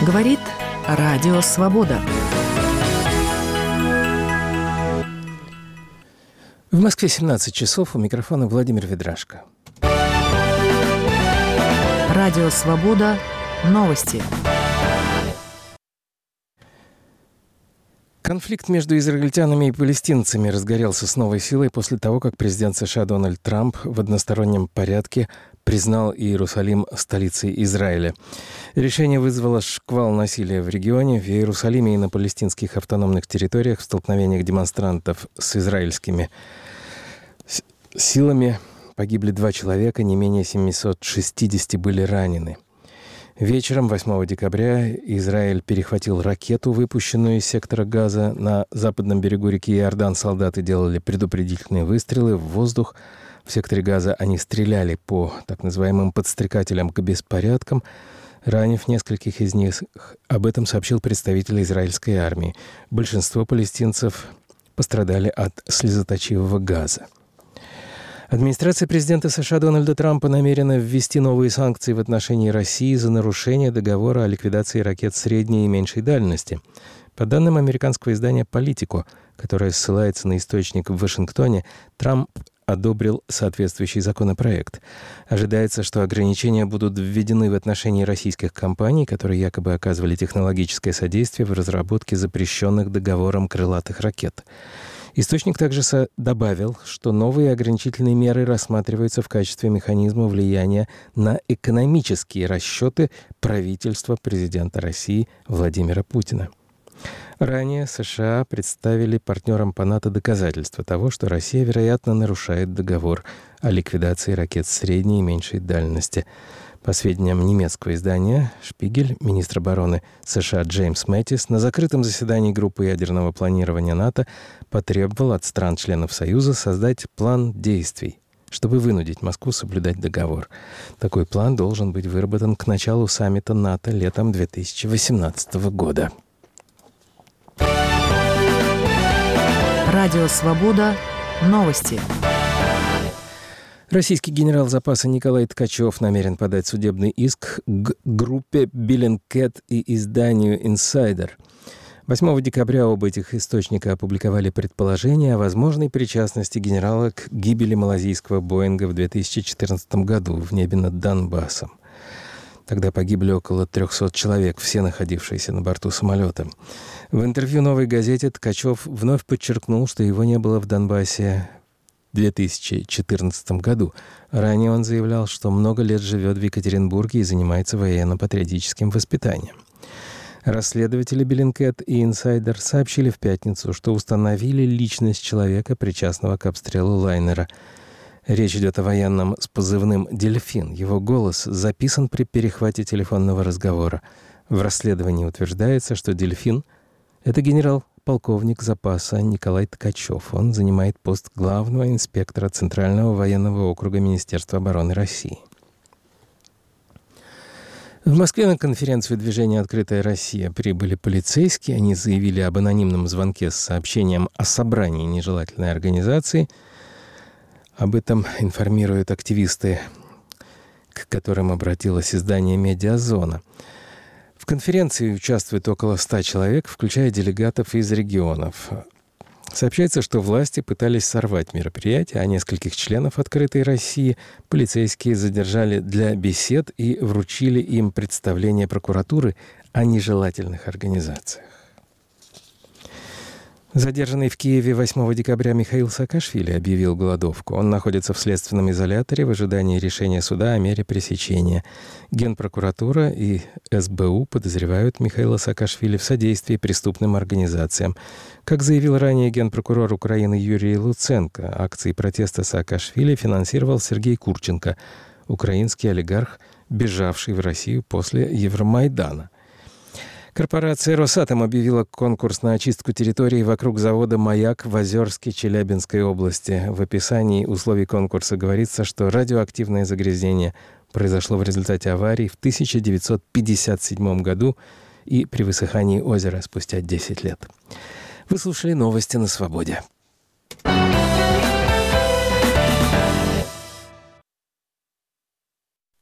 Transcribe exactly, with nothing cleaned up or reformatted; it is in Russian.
Говорит Радио Свобода. В Москве семнадцать часов, у микрофона Владимир Ведрашко. Радио Свобода. Новости. Конфликт между израильтянами и палестинцами разгорелся с новой силой после того, как президент США Дональд Трамп в одностороннем порядке признал Иерусалим столицей Израиля. Решение вызвало шквал насилия в регионе. В Иерусалиме и на палестинских автономных территориях в столкновениях демонстрантов с израильскими силами погибли два человека, не менее семьсот шестьдесят были ранены. Вечером восьмого декабря Израиль перехватил ракету, выпущенную из сектора Газа. На западном берегу реки Иордан солдаты делали предупредительные выстрелы в воздух. В секторе Газа они стреляли по так называемым подстрекателям к беспорядкам, ранив нескольких из них. Об этом сообщил представитель израильской армии. Большинство палестинцев пострадали от слезоточивого газа. Администрация президента США Дональда Трампа намерена ввести новые санкции в отношении России за нарушение договора о ликвидации ракет средней и меньшей дальности. По данным американского издания «Политико», которое ссылается на источник в Вашингтоне, Трамп одобрил соответствующий законопроект. Ожидается, что ограничения будут введены в отношении российских компаний, которые якобы оказывали технологическое содействие в разработке запрещенных договором крылатых ракет. Источник также добавил, что новые ограничительные меры рассматриваются в качестве механизма влияния на экономические расчеты правительства президента России Владимира Путина. Ранее США представили партнерам по НАТО доказательства того, что Россия, вероятно, нарушает договор о ликвидации ракет средней и меньшей дальности. По сведениям немецкого издания «Шпигель», министр обороны США Джеймс Мэттис на закрытом заседании группы ядерного планирования НАТО потребовал от стран-членов Союза создать план действий, чтобы вынудить Москву соблюдать договор. Такой план должен быть выработан к началу саммита НАТО летом две тысячи восемнадцатого года. Радио Свобода. Новости. Российский генерал запаса Николай Ткачев намерен подать судебный иск к группе Bellingcat и изданию Insider. восьмого декабря оба этих источника опубликовали предположение о возможной причастности генерала к гибели малазийского Боинга в две тысячи четырнадцатом году в небе над Донбассом. Тогда погибли около трехсот человек, все находившиеся на борту самолета. В интервью «Новой газете» Ткачев вновь подчеркнул, что его не было в Донбассе в две тысячи четырнадцатом году. Ранее он заявлял, что много лет живет в Екатеринбурге и занимается военно-патриотическим воспитанием. Расследователи Bellingcat и Insider сообщили в пятницу, что установили личность человека, причастного к обстрелу лайнера. Речь идет о военном с позывным «Дельфин». Его голос записан при перехвате телефонного разговора. В расследовании утверждается, что «Дельфин» — это генерал-полковник запаса Николай Ткачев. Он занимает пост главного инспектора Центрального военного округа Министерства обороны России. В Москве на конференцию движения «Открытая Россия» прибыли полицейские. Они заявили об анонимном звонке с сообщением о собрании нежелательной организации. Об этом информируют активисты, к которым обратилось издание «Медиазона». В конференции участвует около ста человек, включая делегатов из регионов. Сообщается, что власти пытались сорвать мероприятие, а нескольких членов «Открытой России» полицейские задержали для бесед и вручили им представление прокуратуры о нежелательных организациях. Задержанный в Киеве восьмого декабря Михаил Саакашвили объявил голодовку. Он находится в следственном изоляторе в ожидании решения суда о мере пресечения. Генпрокуратура и эс бэ у подозревают Михаила Саакашвили в содействии преступным организациям. Как заявил ранее генпрокурор Украины Юрий Луценко, акции протеста Саакашвили финансировал Сергей Курченко, украинский олигарх, бежавший в Россию после Евромайдана. Корпорация «Росатом» объявила конкурс на очистку территории вокруг завода «Маяк» в Озерске Челябинской области. В описании условий конкурса говорится, что радиоактивное загрязнение произошло в результате аварии в тысяча девятьсот пятьдесят седьмом году и при высыхании озера спустя десять лет. Вы слушали новости на Свободе.